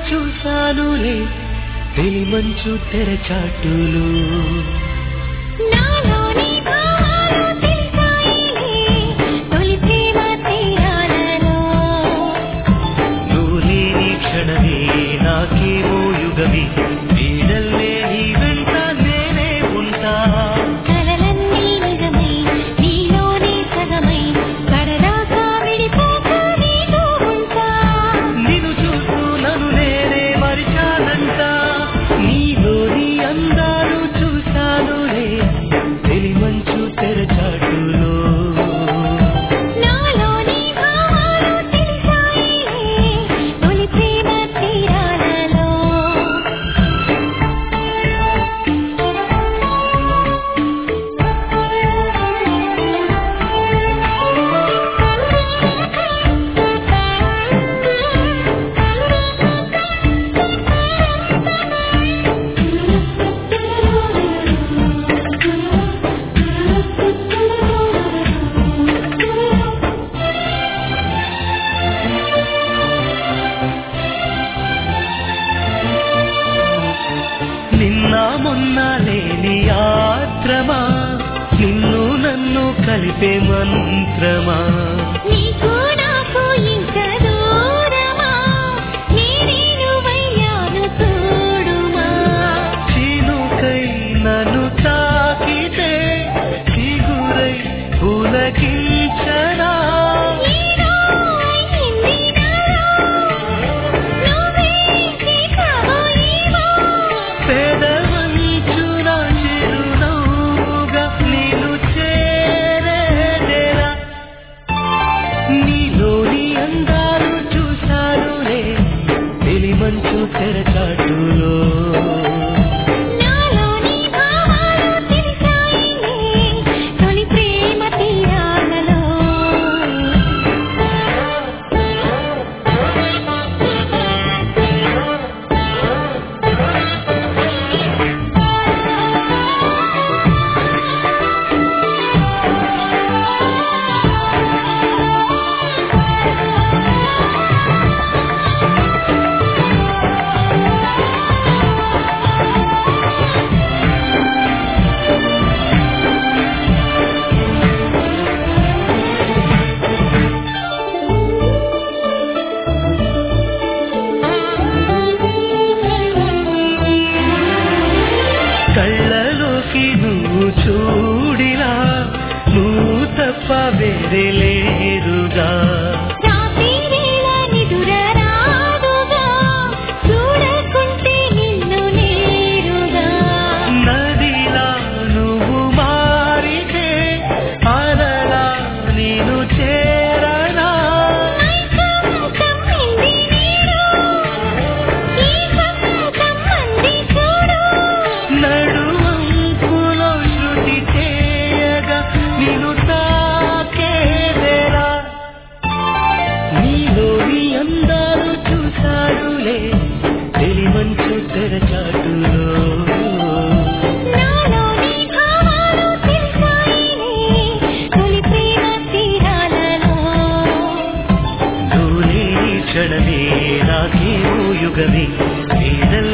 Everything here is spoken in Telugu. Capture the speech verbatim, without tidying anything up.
చూసానులే తెలి మంచు తెరచాటులు నువ్వు లేని క్షణమే నాకేమో యుగమే నీడల్లే నీ వెంట నేనే ఉంటా నిన్ను చూస్తూ నన్ను నేనే మరిచానంట నీలోని అందాలు చూశానులే తెలి మంచు తెరచాటులో నిన్న మొన్న లేని ఆత్రమా నిన్ను నన్ను కలిపే మంత్రమా చినుకై నన్ను తాకితే చిగురై పులకించరా పేదవంచున చిరునవ్వుగా నీను చేరేదేరా నీలోని అందాలు చూశానులే తెలి మంచు తెరచాటులో కళ్ళలోకి నువ్వు చూడిలా నువ్వు తప్ప వేరే లేరుగా నదిలా నువ్వు మారితే అలలా నేను చేరనా నడువంకులో శృతి చేయగా నిన్ను తాకేదేరా నీలోని అందాలు చూశానులే తెలి మంచు తెరచాటులో నువ్వు లేని క్షణమే నాకేమో యుగమే నీడల్లే